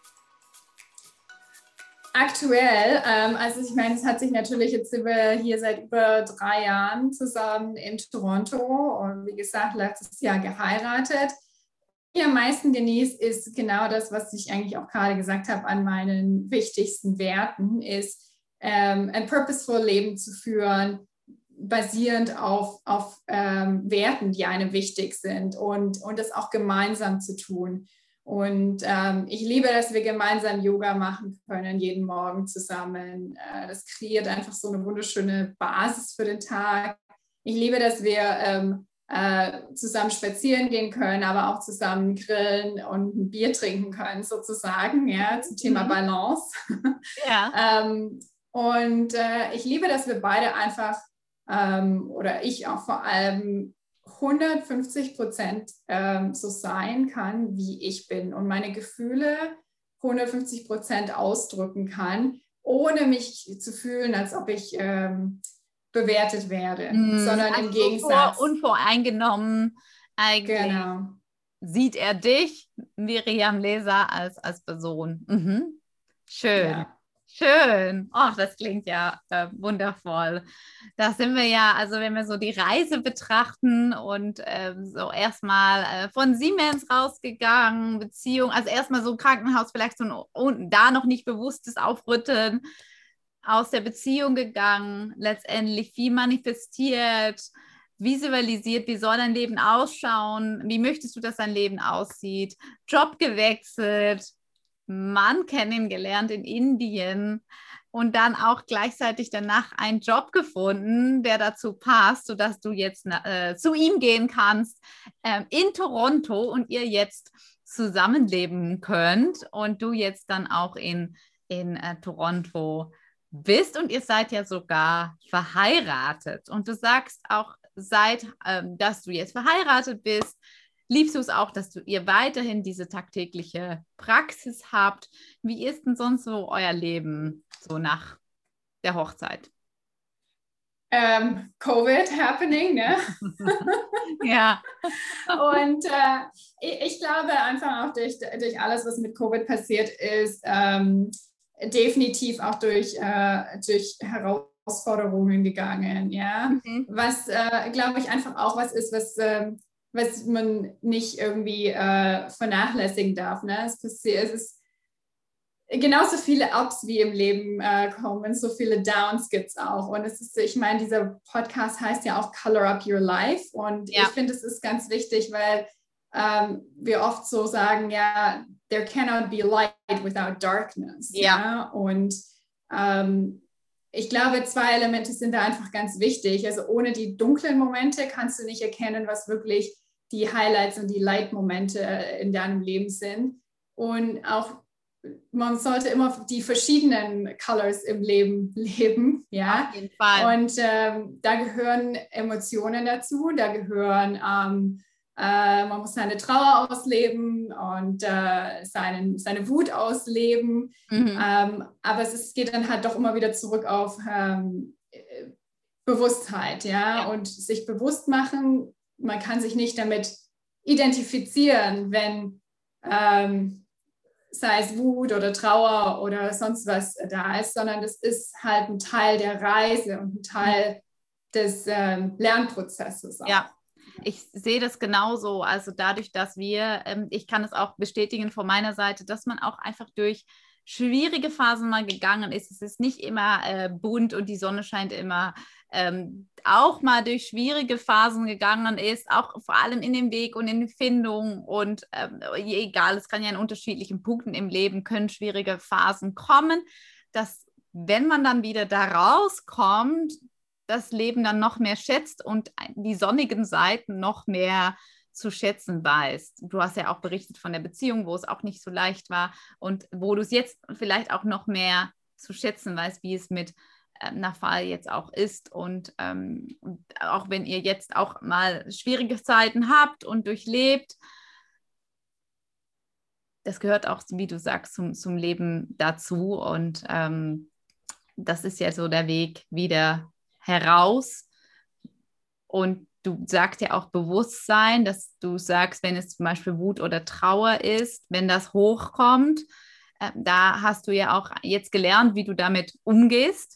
Aktuell, ähm, also ich meine, es hat sich natürlich, jetzt sind wir hier seit über drei Jahren zusammen in Toronto und wie gesagt, letztes Jahr geheiratet. Was ich am meisten genieße, ist genau das, was ich eigentlich auch gerade gesagt habe an meinen wichtigsten Werten, ist ähm, ein purposeful Leben zu führen, basierend auf, auf ähm, Werten, die einem wichtig sind und, und das auch gemeinsam zu tun. Und ähm, ich liebe, dass wir gemeinsam Yoga machen können, jeden Morgen zusammen. Äh, das kreiert einfach so eine wunderschöne Basis für den Tag. Ich liebe, dass wir ähm, äh, zusammen spazieren gehen können, aber auch zusammen grillen und ein Bier trinken können, sozusagen, ja, zum Thema Balance. Ja. ähm, und äh, ich liebe, dass wir beide einfach, ähm, oder ich auch vor allem, hundertfünfzig Prozent ähm, so sein kann, wie ich bin und meine Gefühle hundertfünfzig Prozent ausdrücken kann, ohne mich zu fühlen, als ob ich ähm, bewertet werde, mm, sondern also im Gegensatz. Vor, unvoreingenommen eigentlich genau. sieht er dich, Miriam Leser, als, als Person. Mhm. Schön. Ja. Schön. Oh, das klingt ja äh, wundervoll. Da sind wir ja, also wenn wir so die Reise betrachten und äh, so erstmal äh, von Siemens rausgegangen, Beziehung, also erstmal so Krankenhaus, vielleicht so ein und da noch nicht bewusstes Aufrütteln, aus der Beziehung gegangen, letztendlich viel manifestiert, visualisiert, wie soll dein Leben ausschauen, wie möchtest du, dass dein Leben aussieht, Job gewechselt, Mann kennengelernt in Indien und dann auch gleichzeitig danach einen Job gefunden, der dazu passt, sodass du jetzt äh, zu ihm gehen kannst äh, in Toronto und ihr jetzt zusammenleben könnt und du jetzt dann auch in, in äh, Toronto bist und ihr seid ja sogar verheiratet und du sagst auch, seit ähm, dass du jetzt verheiratet bist, liebst du es auch, dass du ihr weiterhin diese tagtägliche Praxis habt? Wie ist denn sonst so euer Leben so nach der Hochzeit? Ähm, Covid happening, ne? Ja. Und äh, ich, ich glaube einfach auch durch, durch alles, was mit Covid passiert ist, ähm, definitiv auch durch, äh, durch Herausforderungen Herausforderungen gegangen, ja, mhm. was, äh, glaube ich, einfach auch was ist, was, äh, was man nicht irgendwie äh, vernachlässigen darf. Ne? Es, passiert, es ist genauso viele Ups wie im Leben äh, kommen, so viele Downs gibt es auch. Und es ist, ich meine, dieser Podcast heißt ja auch Color Up Your Life. Und ja. ich finde, es ist ganz wichtig, weil ähm, wir oft so sagen, ja, there cannot be light without darkness. Ja. ja? Und ähm, ich glaube, zwei Elemente sind da einfach ganz wichtig. Also ohne die dunklen Momente kannst du nicht erkennen, was wirklich die Highlights und die Light-Momente in deinem Leben sind. Und auch man sollte immer die verschiedenen Colors im Leben leben, ja. Auf jeden Fall. Und ähm, da gehören Emotionen dazu, da gehören, ähm, äh, man muss seine Trauer ausleben und äh, seinen, seine Wut ausleben. Mhm. Ähm, aber es ist, geht dann halt doch immer wieder zurück auf ähm, Bewusstheit, ja, ja, und sich bewusst machen. Man kann sich nicht damit identifizieren, wenn ähm, sei es Wut oder Trauer oder sonst was da ist, sondern das ist halt ein Teil der Reise und ein Teil des ähm, Lernprozesses auch. Ja, ich sehe das genauso. Also dadurch, dass wir, ähm, ich kann es auch bestätigen von meiner Seite, dass man auch einfach durch schwierige Phasen mal gegangen ist. Es ist nicht immer äh, bunt und die Sonne scheint immer. Ähm, auch mal durch schwierige Phasen gegangen ist, auch vor allem in dem Weg und in der Findung und ähm, egal, es kann ja in unterschiedlichen Punkten im Leben können schwierige Phasen kommen, dass wenn man dann wieder da rauskommt, das Leben dann noch mehr schätzt und die sonnigen Seiten noch mehr zu schätzen weiß. Du hast ja auch berichtet von der Beziehung, wo es auch nicht so leicht war und wo du es jetzt vielleicht auch noch mehr zu schätzen weißt, wie es mit nach Fall jetzt auch ist und ähm, auch wenn ihr jetzt auch mal schwierige Zeiten habt und durchlebt, das gehört auch, wie du sagst, zum, zum Leben dazu und ähm, das ist ja so der Weg wieder heraus und du sagst ja auch Bewusstsein, dass du sagst, wenn es zum Beispiel Wut oder Trauer ist, wenn das hochkommt, äh, da hast du ja auch jetzt gelernt, wie du damit umgehst.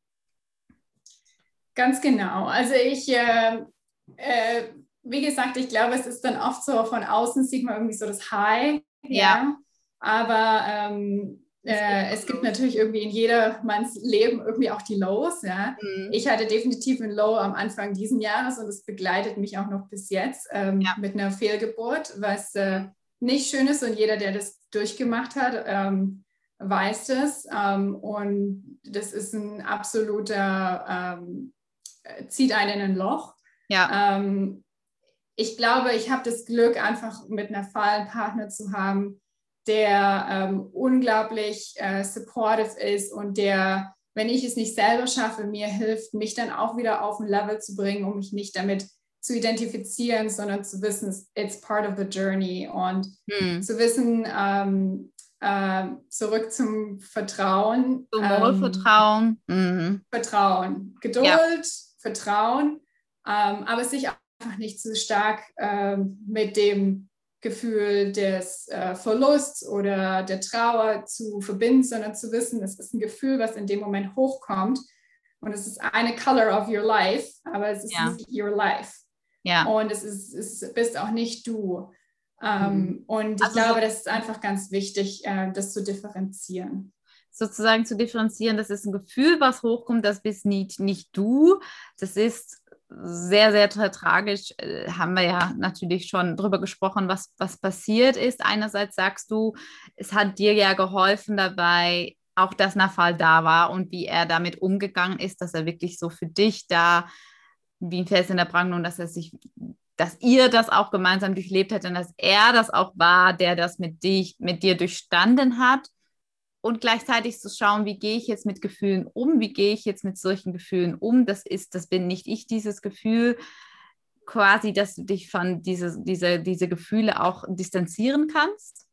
Ganz genau. Also ich, äh, äh, wie gesagt, ich glaube, es ist dann oft so, von außen sieht man irgendwie so das High, ja. ja. Aber ähm, äh, es gibt natürlich irgendwie in jedermanns Leben irgendwie auch die Lows, ja. Mhm. Ich hatte definitiv ein Low am Anfang dieses Jahres und es begleitet mich auch noch bis jetzt ähm, ja. mit einer Fehlgeburt, was äh, nicht schön ist und jeder, der das durchgemacht hat, ähm, weiß das. Ähm, und das ist ein absoluter ähm, zieht einen in ein Loch. Ja. Ähm, ich glaube, ich habe das Glück, einfach mit einer Fallenpartner zu haben, der ähm, unglaublich äh, supportive ist und der, wenn ich es nicht selber schaffe, mir hilft, mich dann auch wieder auf ein Level zu bringen, um mich nicht damit zu identifizieren, sondern zu wissen, it's part of the journey und hm. zu wissen, ähm, äh, zurück zum Vertrauen. Zum Wohlvertrauen. Ähm, mhm. Vertrauen, Geduld, ja. Vertrauen, ähm, aber sich einfach nicht zu stark ähm, mit dem Gefühl des äh, Verlusts oder der Trauer zu verbinden, sondern zu wissen, es ist ein Gefühl, was in dem Moment hochkommt und es ist eine Color of your life, aber es ist ja. nicht your life. Ja. Und es ist, es bist auch nicht du. Ähm, mhm. Und ich also glaube, das ist einfach ganz wichtig, äh, das zu differenzieren. Sozusagen zu differenzieren, das ist ein Gefühl, was hochkommt, das bist nicht, nicht du. Das ist sehr, sehr tragisch. Äh, haben wir ja natürlich schon drüber gesprochen, was, was passiert ist. Einerseits sagst du, es hat dir ja geholfen dabei, auch dass Nafal da war und wie er damit umgegangen ist, dass er wirklich so für dich da wie ein Fels in der Brandung, dass er sich, dass ihr das auch gemeinsam durchlebt habt und dass er das auch war, der das mit dich, mit dir durchstanden hat. Und gleichzeitig zu schauen, wie gehe ich jetzt mit Gefühlen um, wie gehe ich jetzt mit solchen Gefühlen um, das ist, das bin nicht ich, dieses Gefühl, quasi, dass du dich von diese, diese, diese Gefühle auch distanzieren kannst?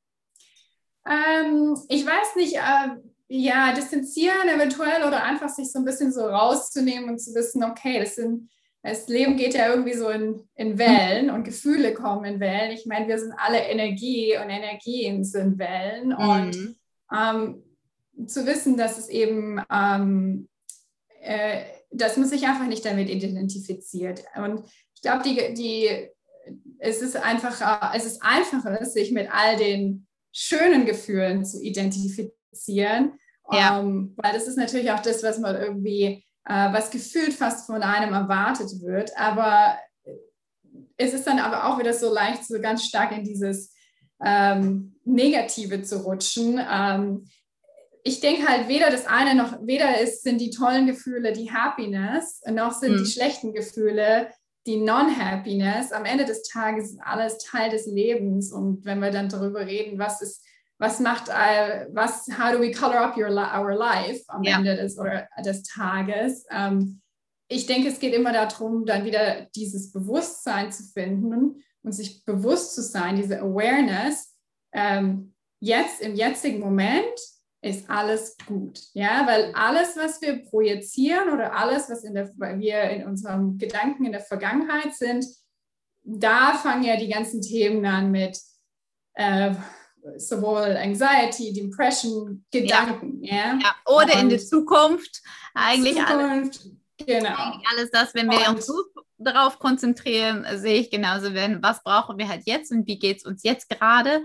Ähm, ich weiß nicht, äh, ja, distanzieren eventuell oder einfach sich so ein bisschen so rauszunehmen und zu wissen, okay, das sind, das Leben geht ja irgendwie so in, in Wellen und Gefühle kommen in Wellen. Ich meine, wir sind alle Energie und Energien sind Wellen und mhm. Ähm, zu wissen, dass es eben ähm, äh, dass man sich einfach nicht damit identifiziert. Und ich glaube, die, die, es ist einfacher, es ist einfacher, sich mit all den schönen Gefühlen zu identifizieren, Ja. ähm, weil das ist natürlich auch das, was man irgendwie, äh, was gefühlt fast von einem erwartet wird. Aber es ist dann aber auch wieder so leicht, so ganz stark in dieses ähm, Negative zu rutschen. Ähm, ich denke halt, weder das eine noch, weder ist, sind die tollen Gefühle die Happiness, noch sind mhm. die schlechten Gefühle die Non-Happiness. Am Ende des Tages ist alles Teil des Lebens. Und wenn wir dann darüber reden, was ist, was macht, uh, was, how do we color up your, our life am ja. Ende des, oder des Tages? Ähm, ich denke, es geht immer darum, dann wieder dieses Bewusstsein zu finden und sich bewusst zu sein, diese Awareness, ähm, jetzt im jetzigen Moment ist alles gut, ja, weil alles, was wir projizieren oder alles, was in der, wir in unserem Gedanken in der Vergangenheit sind, da fangen ja die ganzen Themen an mit äh, sowohl Anxiety, Depression, Gedanken, ja. ja. ja. Oder Und in der Zukunft eigentlich Zukunft, alles, genau. eigentlich alles das, wenn wir Und, uns so darauf konzentrieren, sehe ich genauso, wenn, was brauchen wir halt jetzt und wie geht es uns jetzt gerade,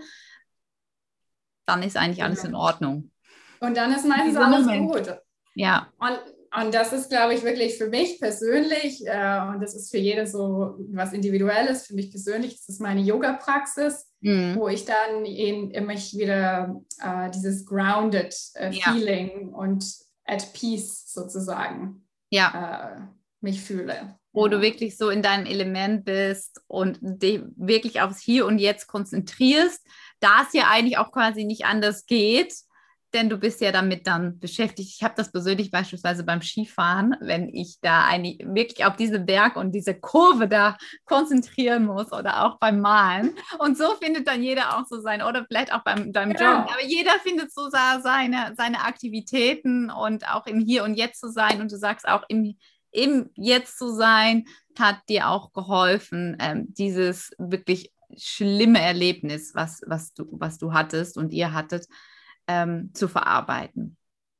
dann ist eigentlich alles in Ordnung. Und dann ist meistens alles Moment. gut. Ja. Und, und das ist, glaube ich, wirklich für mich persönlich, äh, und das ist für jeden so was Individuelles, für mich persönlich ist das meine Yoga-Praxis, mhm. wo ich dann eben immer wieder äh, dieses grounded äh, ja. Feeling und at peace sozusagen ja. äh, mich fühle. Wo ja. du wirklich so in deinem Element bist und dich wirklich aufs Hier und Jetzt konzentrierst, da es ja eigentlich auch quasi nicht anders geht, denn du bist ja damit dann beschäftigt. Ich habe das persönlich beispielsweise beim Skifahren, wenn ich da eigentlich wirklich auf diese Berg und diese Kurve da konzentrieren muss oder auch beim Malen. Und so findet dann jeder auch so sein, oder vielleicht auch beim, beim genau. Joggen. Aber jeder findet so seine, seine Aktivitäten und auch im Hier und Jetzt zu sein. Und du sagst auch, im, im Jetzt zu sein, hat dir auch geholfen, ähm, dieses wirklich schlimme Erlebnis, was, was, du, was du hattest und ihr hattet, Ähm, zu verarbeiten.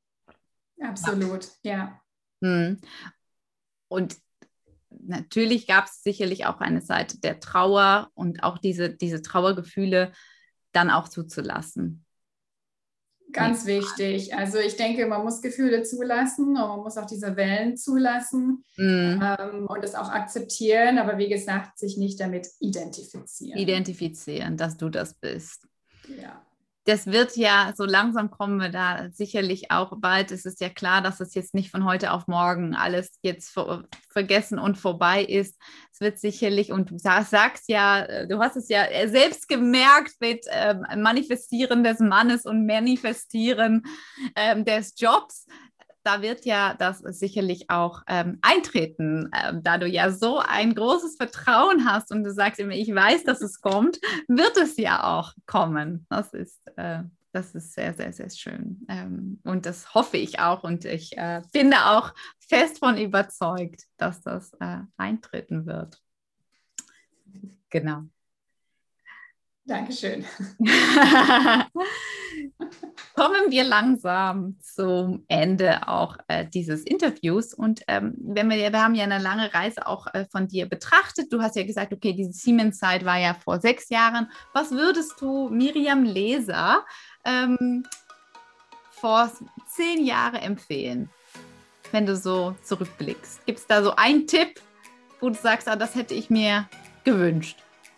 Absolut, ja. ja. Und natürlich gab es sicherlich auch eine Seite der Trauer und auch diese, diese Trauergefühle dann auch zuzulassen. Ganz nee. wichtig. Also ich denke, man muss Gefühle zulassen und man muss auch diese Wellen zulassen mm. ähm, und es auch akzeptieren, aber wie gesagt, sich nicht damit identifizieren. Identifizieren, dass du das bist. Ja. Das wird ja, so langsam kommen wir da sicherlich auch bald. Es ist ja klar, dass es jetzt nicht von heute auf morgen alles jetzt ver- vergessen und vorbei ist. Es wird sicherlich, und du sagst ja, du hast es ja selbst gemerkt mit ähm, Manifestieren des Mannes und Manifestieren ähm, des Jobs. Da wird ja das sicherlich auch ähm, eintreten, ähm, da du ja so ein großes Vertrauen hast und du sagst immer, ich weiß, dass es kommt, wird es ja auch kommen. Das ist, äh, das ist sehr, sehr, sehr schön. Ähm, und das hoffe ich auch und ich äh, bin da auch fest von überzeugt, dass das äh, eintreten wird. Genau. Dankeschön. Kommen wir langsam zum Ende auch äh, dieses Interviews. Und ähm, wenn wir, wir haben ja eine lange Reise auch äh, von dir betrachtet. Du hast ja gesagt, okay, diese Siemens-Zeit war ja vor sechs Jahren. Was würdest du Miriam Leser ähm, vor zehn Jahren empfehlen, wenn du so zurückblickst? Gibt es da so einen Tipp, wo du sagst, ah, das hätte ich mir gewünscht?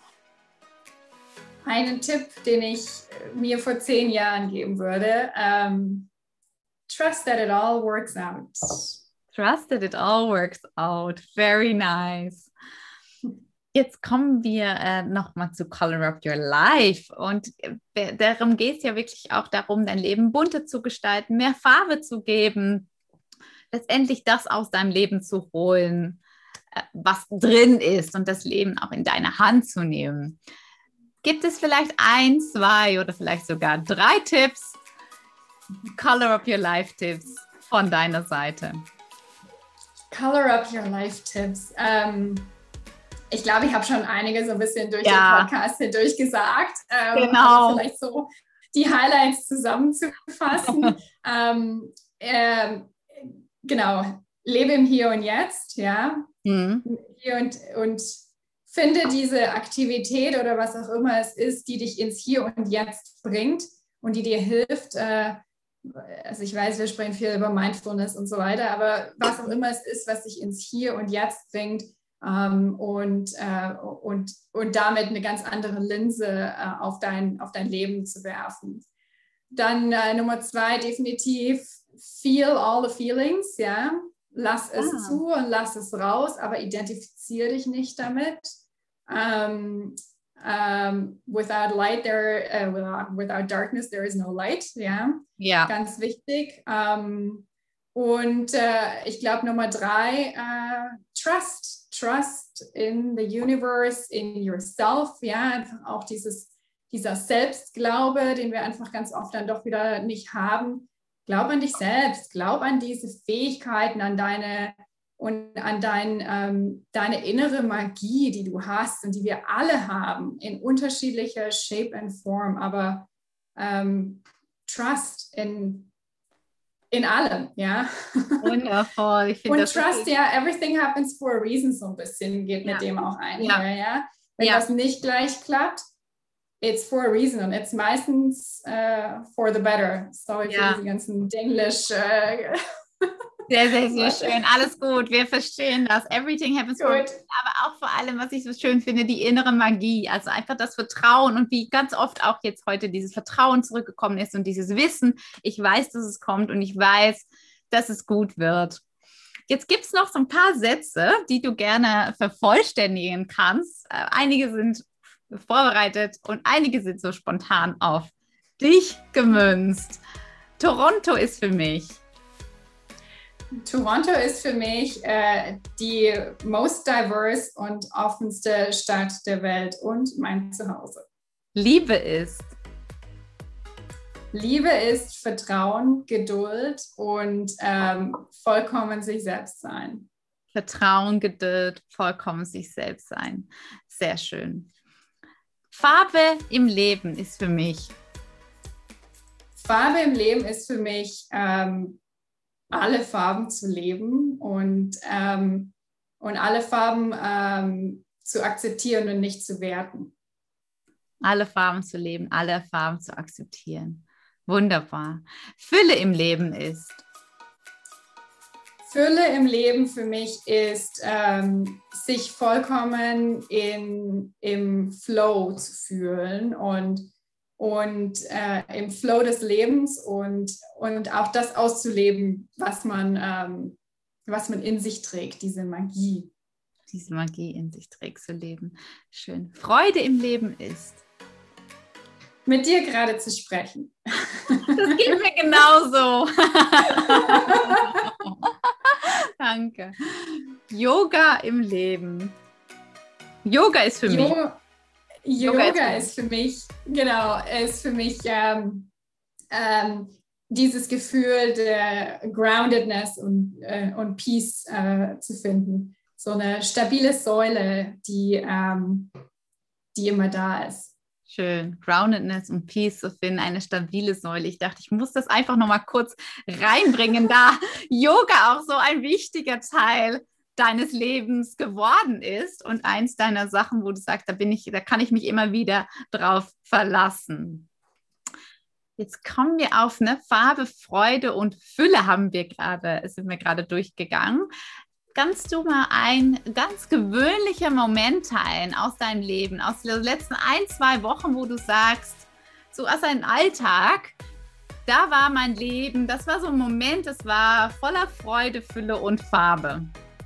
Einen Tipp, den ich mir vor zehn Jahren geben würde, um, trust that it all works out. Trust that it all works out. Very nice. Jetzt kommen wir äh, nochmal zu Color Up Your Life und äh, darum geht es ja wirklich auch darum, dein Leben bunter zu gestalten, mehr Farbe zu geben, letztendlich das aus deinem Leben zu holen, äh, was drin ist und das Leben auch in deine Hand zu nehmen. Gibt es vielleicht ein, zwei oder vielleicht sogar drei Tipps, Color Up Your Life Tipps von deiner Seite? Color Up Your Life Tipps. Ähm, ich glaube, ich habe schon einige so ein bisschen durch ja. den Podcast hindurch gesagt. Ähm, genau. Also vielleicht so die Highlights zusammenzufassen. ähm, ähm, genau. lebe im Hier und Jetzt, ja, Mhm. Hier und, und finde diese Aktivität oder was auch immer es ist, die dich ins Hier und Jetzt bringt und die dir hilft, äh, also ich weiß, wir sprechen viel über Mindfulness und so weiter, aber was auch immer es ist, was dich ins Hier und Jetzt bringt, ähm, und, äh, und, und damit eine ganz andere Linse äh, auf, dein, auf dein Leben zu werfen. Dann äh, Nummer zwei, definitiv feel all the feelings, ja. Lass es Ah. zu und lass es raus, aber identifiziere dich nicht damit. Um, um, without light, there, uh, without, without darkness, there is no light, ja. Ja. Ganz wichtig. Um, und äh, ich glaube Nummer drei, uh, trust. Trust in the universe, in yourself, ja, einfach auch dieses, dieser Selbstglaube, den wir einfach ganz oft dann doch wieder nicht haben. Glaub an dich selbst, glaub an diese Fähigkeiten, an deine und an dein, ähm, deine innere Magie, die du hast und die wir alle haben, in unterschiedlicher Shape and Form, aber ähm, Trust in, in allem, ja. Wundervoll. Ich finde Und das Trust, richtig. ja, everything happens for a reason, so ein bisschen geht Ja. mit dem auch einher, Ja. ja. ja. Wenn Ja. das nicht gleich klappt, it's for a reason und it's meistens uh, for the better. Sorry Ja. für diese ganzen Denglisch. Äh, Sehr, sehr, sehr schön. Alles gut. Wir verstehen das. Everything happens for a Gut. reason. Aber auch vor allem, was ich so schön finde, die innere Magie. Also einfach das Vertrauen und wie ganz oft auch jetzt heute dieses Vertrauen zurückgekommen ist und dieses Wissen. Ich weiß, dass es kommt und ich weiß, dass es gut wird. Jetzt gibt es noch so ein paar Sätze, die du gerne vervollständigen kannst. Äh, einige sind vorbereitet und einige sind so spontan auf dich gemünzt. Toronto ist für mich. Toronto ist für mich äh, die most diverse und offenste Stadt der Welt und mein Zuhause. Liebe ist. Liebe ist Vertrauen, Geduld und ähm, vollkommen sich selbst sein. Vertrauen, Geduld, vollkommen sich selbst sein. Sehr schön. Farbe im Leben ist für mich. Farbe im Leben ist für mich ähm, alle Farben zu leben und, ähm, und alle Farben ähm, zu akzeptieren und nicht zu werten. Alle Farben zu leben, alle Farben zu akzeptieren. Wunderbar. Fülle im Leben ist. Fülle im Leben für mich ist, ähm, sich vollkommen in, im Flow zu fühlen und, und äh, im Flow des Lebens und, und auch das auszuleben, was man, ähm, was man in sich trägt, diese Magie. Diese Magie in sich trägt zu leben. Schön. Freude im Leben ist. Mit dir gerade zu sprechen. Das geht mir genauso. Danke. Yoga im Leben. Yoga ist für Jo- mich. Yoga, Yoga ist, ist für mich, genau, ist für mich ähm, ähm, dieses Gefühl der Groundedness und, äh, und Peace äh, zu finden. So eine stabile Säule, die, ähm, die immer da ist. Schön. Groundedness und Peace zu finden, eine stabile Säule. Ich dachte, ich muss das einfach noch mal kurz reinbringen, da Yoga auch so ein wichtiger Teil deines Lebens geworden ist und eins deiner Sachen, wo du sagst, da bin ich, da kann ich mich immer wieder drauf verlassen. Jetzt kommen wir auf eine Farbe, Freude und Fülle haben wir gerade, sind wir gerade durchgegangen. Kannst du mal ein ganz gewöhnlicher Moment teilen aus deinem Leben, aus den letzten ein, zwei Wochen, wo du sagst, so aus deinem Alltag, da war mein Leben, das war so ein Moment, das war voller Freude, Fülle und Farbe.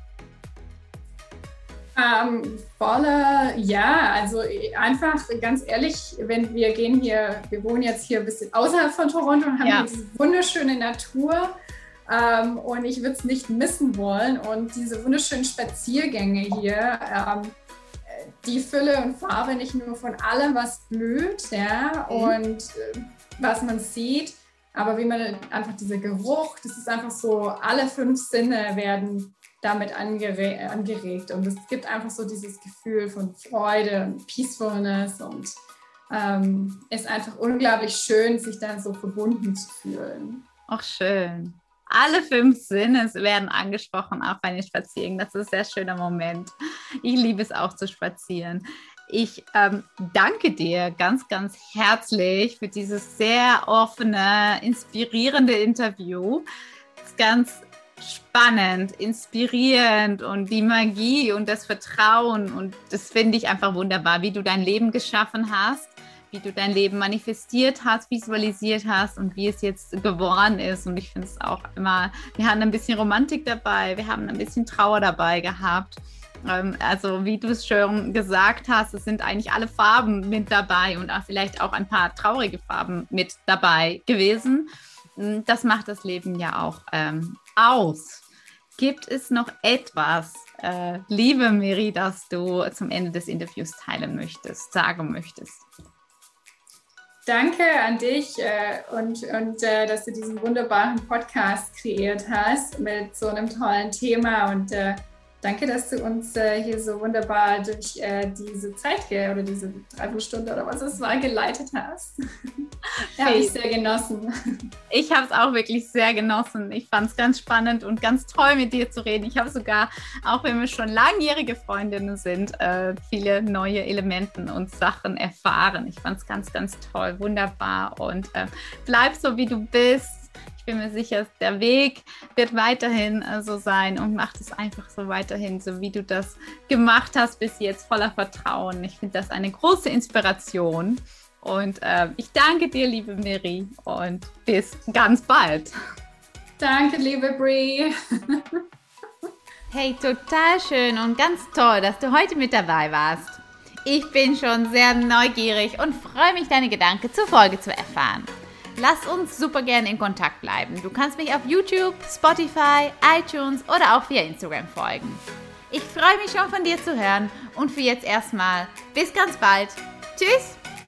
Ähm, voller, ja, also einfach ganz ehrlich, wenn wir gehen hier, wir wohnen jetzt hier ein bisschen außerhalb von Toronto und haben Ja. hier diese wunderschöne Natur. Ähm, und ich würde es nicht missen wollen. Und diese wunderschönen Spaziergänge hier, ähm, die Fülle und Farbe nicht nur von allem, was blüht, ja, Mhm. und äh, was man sieht, aber wie man einfach dieser Geruch, das ist einfach so, alle fünf Sinne werden damit angere- angeregt. Und es gibt einfach so dieses Gefühl von Freude und Peacefulness und ähm, ist einfach unglaublich schön, sich dann so verbunden zu fühlen. Ach, schön. Alle fünf Sinne werden angesprochen, auch bei den Spaziergängen. Das ist ein sehr schöner Moment. Ich liebe es auch zu spazieren. Ich ähm, danke dir ganz, ganz herzlich für dieses sehr offene, inspirierende Interview. Das ist ganz spannend, inspirierend und die Magie und das Vertrauen. Und das finde ich einfach wunderbar, wie du dein Leben geschaffen hast, wie du dein Leben manifestiert hast, visualisiert hast und wie es jetzt geworden ist. Und ich finde es auch immer, wir haben ein bisschen Romantik dabei, wir haben ein bisschen Trauer dabei gehabt. Ähm, also wie du es schon gesagt hast, es sind eigentlich alle Farben mit dabei und auch vielleicht auch ein paar traurige Farben mit dabei gewesen. Das macht das Leben ja auch ähm, aus. Gibt es noch etwas, äh, liebe Miri, das du zum Ende des Interviews teilen möchtest, sagen möchtest? Danke an dich äh, und, und äh, dass du diesen wunderbaren Podcast kreiert hast mit so einem tollen Thema und äh, danke, dass du uns äh, hier so wunderbar durch äh, diese Zeit hier oder diese Dreiviertelstunde oder was es war geleitet hast. Ja, habe ich sehr genossen. Ich habe es auch wirklich sehr genossen. Ich fand es ganz spannend und ganz toll, mit dir zu reden. Ich habe sogar, auch wenn wir schon langjährige Freundinnen sind, äh, viele neue Elemente und Sachen erfahren. Ich fand es ganz, ganz toll, wunderbar und äh, bleib so, wie du bist. Ich bin mir sicher, der Weg wird weiterhin äh, so sein und mach es einfach so weiterhin, so wie du das gemacht hast bis jetzt, voller Vertrauen. Ich finde das eine große Inspiration und äh, ich danke dir, liebe Miri, und bis ganz bald. Danke, liebe Brie. Hey, total schön und ganz toll, dass du heute mit dabei warst. Ich bin schon sehr neugierig und freue mich, deine Gedanken zur Folge zu erfahren. Lass uns super gerne in Kontakt bleiben. Du kannst mich auf YouTube, Spotify, iTunes oder auch via Instagram folgen. Ich freue mich schon von dir zu hören und für jetzt erstmal bis ganz bald. Tschüss!